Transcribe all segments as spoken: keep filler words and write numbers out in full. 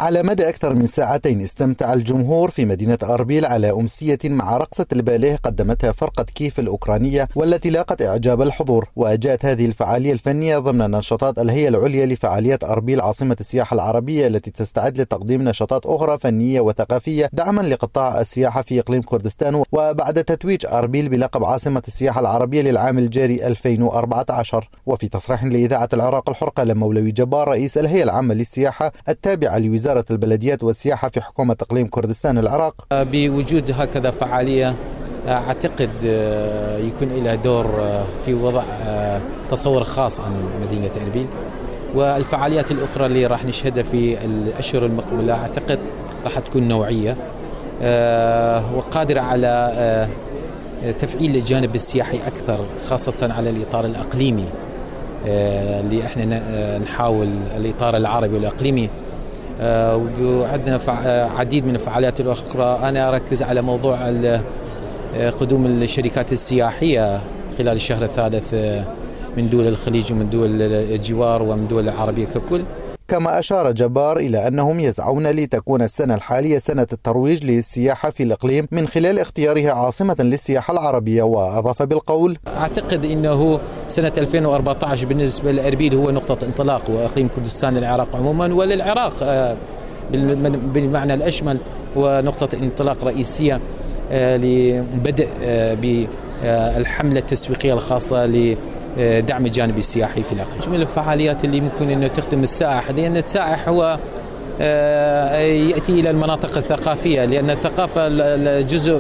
على مدى أكثر من ساعتين استمتع الجمهور في مدينة أربيل على أمسية مع رقصة الباليه قدمتها فرقة كيف الأوكرانية والتي لاقت إعجاب الحضور. وجاءت هذه الفعالية الفنية ضمن نشاطات الهيئة العليا لفعاليات أربيل عاصمة السياحة العربية التي تستعد لتقديم نشاطات أخرى فنية وثقافية دعما لقطاع السياحة في إقليم كردستان، وبعد تتويج أربيل بلقب عاصمة السياحة العربية للعام الجاري ألفين وأربعة عشر. وفي تصريح لإذاعة العراق الحر قال مولوي جبار رئيس الهيئة العامة للسياحة التابعة لوزارة البلديات والسياحة في حكومة إقليم كردستان العراق: بوجود هكذا فعالية أعتقد يكون لها دور في وضع تصور خاص عن مدينة أربيل، والفعاليات الأخرى اللي راح نشهدها في الأشهر المقبلة أعتقد راح تكون نوعية وقادرة على تفعيل الجانب السياحي أكثر، خاصة على الإطار الأقليمي اللي احنا نحاول الإطار العربي والأقليمي. وعندنا عديد من الفعاليات الأخرى. أنا أركز على موضوع قدوم الشركات السياحية خلال الشهر الثالث من دول الخليج ومن دول الجوار ومن دول العربية ككل. كما أشار جبار إلى أنهم يسعون لتكون السنة الحالية سنة الترويج للسياحة في الإقليم من خلال اختيارها عاصمة للسياحة العربية، وأضاف بالقول: أعتقد أنه سنة ألفين وأربعة عشر بالنسبة لأربيل هو نقطة انطلاق، وإقليم كردستان العراق عموما وللعراق بالمعنى الأشمل ونقطة انطلاق رئيسية لبدء بالحملة التسويقية الخاصة لدعم الجانب السياحي في الإقليم. من الفعاليات اللي ممكن أنه تخدم السائح، لأن السائح هو يأتي إلى المناطق الثقافية، لأن الثقافة جزء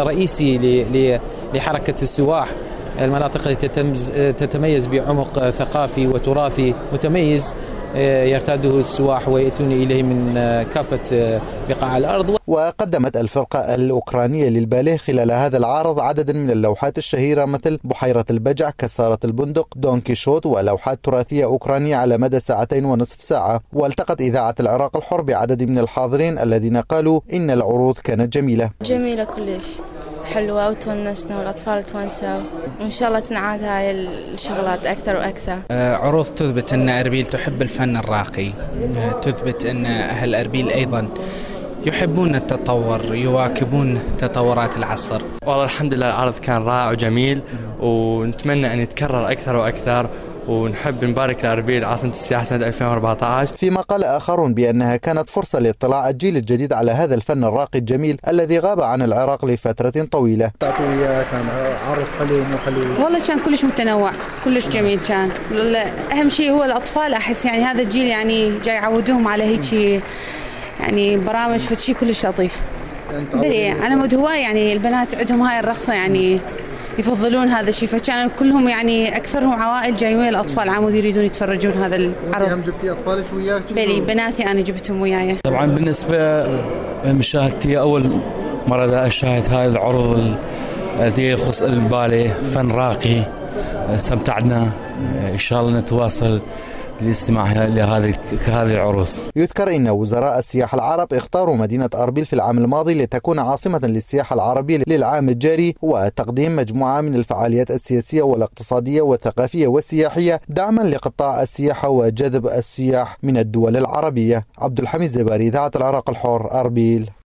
رئيسي لحركة السواح. المناطق التي تتميز بعمق ثقافي وتراثي متميز يرتاده السواح ويأتون إليه من كافة بقاع الأرض. وقدمت الفرقة الأوكرانية للباليه خلال هذا العرض عددا من اللوحات الشهيرة مثل بحيرة البجع، كسارة البندق، دون كيشوت، ولوحات تراثية أوكرانية على مدى ساعتين ونصف ساعة. والتقت إذاعة العراق الحر بعدد من الحاضرين الذين قالوا إن العروض كانت جميلة جميلة كلش حلوة وتونسنا والأطفال تونسوا، وإن شاء الله تنعاد هاي الشغلات أكثر وأكثر. عروض تثبت أن أربيل تحب الفن الراقي، تثبت أن أهل أربيل أيضا يحبون التطور، يواكبون تطورات العصر. والله الحمد لله العرض كان رائع وجميل، ونتمنى أن يتكرر أكثر وأكثر، ونحب نبارك لأربيل عاصمة السياحة سنة ألفين وأربعة عشر. فيما قال آخرون بأنها كانت فرصة لاطلاع الجيل الجديد على هذا الفن الراقي الجميل الذي غاب عن العراق لفترة طويلة. كان عرض حلو مو حلو؟ والله كان كلش متنوع، كلش جميل كان. أهم شيء هو الأطفال، أحس يعني هذا الجيل يعني جاي يعودوهم على هيك يعني برامج فتشي كلش لطيف. بلي على مود هواي يعني البنات عندهم هاي الرقصة يعني يفضلون هذا الشيء، فكان كلهم يعني أكثرهم عوائل جايين ويا الأطفال عمود يريدون يتفرجون هذا العرض. هم جبتي أطفالك وياك؟ بلي بناتي أنا جبتهم وياي. طبعا بالنسبة مشاهدتي أول مرة أشاهد هذه العروض التي يخص الباليه، فن راقي، استمتعنا. إن شاء الله نتواصل للاستماع لهذه هذه العروس. يذكر أن وزراء السياحة العرب اختاروا مدينة أربيل في العام الماضي لتكون عاصمة للسياحة العربية للعام الجاري، وتقديم مجموعة من الفعاليات السياسية والاقتصادية والثقافية والسياحية دعما لقطاع السياحة وجذب السياح من الدول العربية. عبد الحميد زباري، إذاعة العراق الحر، أربيل.